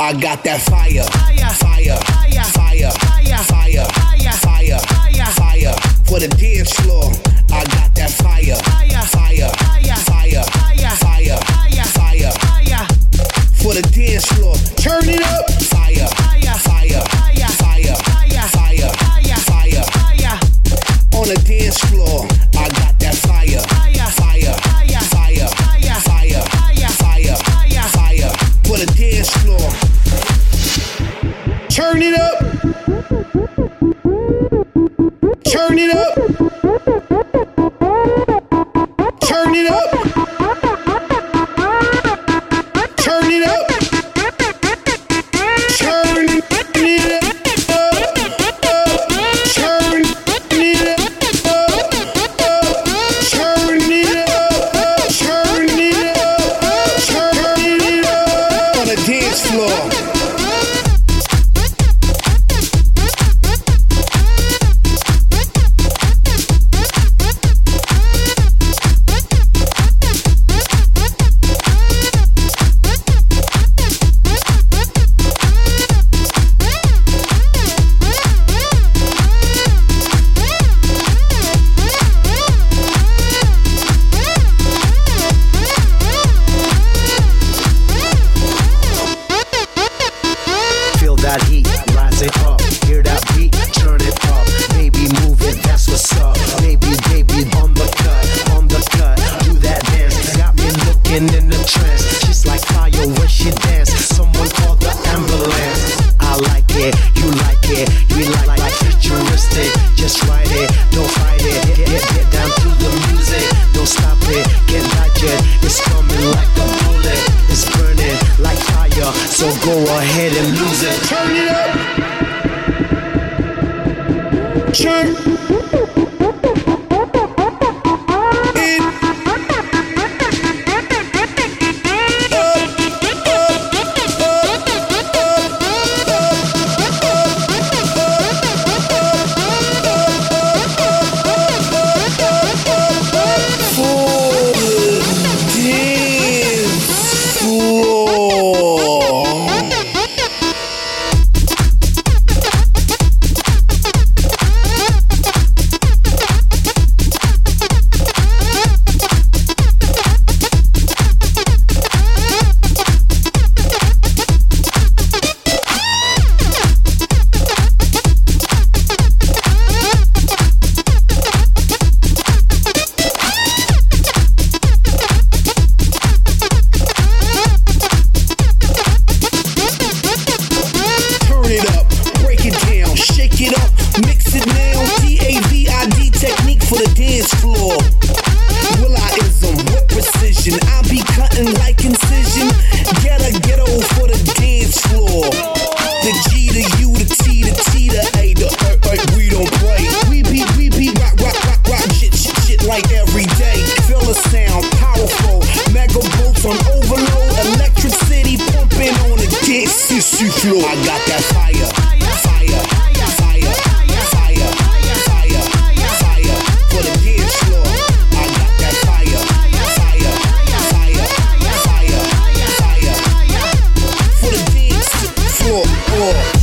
I got that fire, fire, fire, fire, fire, fire, fire for the dance floor. I got that fire, fire, fire, fire, fire, fire for the dance floor. Turn it up, fire, fire, fire, fire, fire, fire on the dance floor. I got that fire, fire, fire, fire, fire, fire for the dance floor. Turn it up. Turn it up. Turn it up. Turn it up. Turn it up. Turn it up. Turn it up. Turn it up on the dance floor. That heat, rise it up, hear that beat, turn it up, baby move it, that's what's up, baby, baby, on the cut, do that dance, got me looking in the trance, she's like fire when she dance, someone call the ambulance, I like it, you like it, we like futuristic, just ride it, don't fight it, get down to the music, don't stop it, get like it, it's coming like a bullet, it's burning like fire, so go ahead and lose it. Turn it up. Turn it. Mix it now, DAVID technique for the dance floor. Will.I.ism with precision, I be cutting like incision. Get a ghetto for the dance floor. The G to U, the T to T to A, the we don't play. We beat, rock, shit like every day. Feel the sound, powerful, mega bolts on overload, electricity pumping on the dance floor. I got that fire, fire, fire. For the dance floor, I got that fire, fire, fire, fire, fire for the dance floor.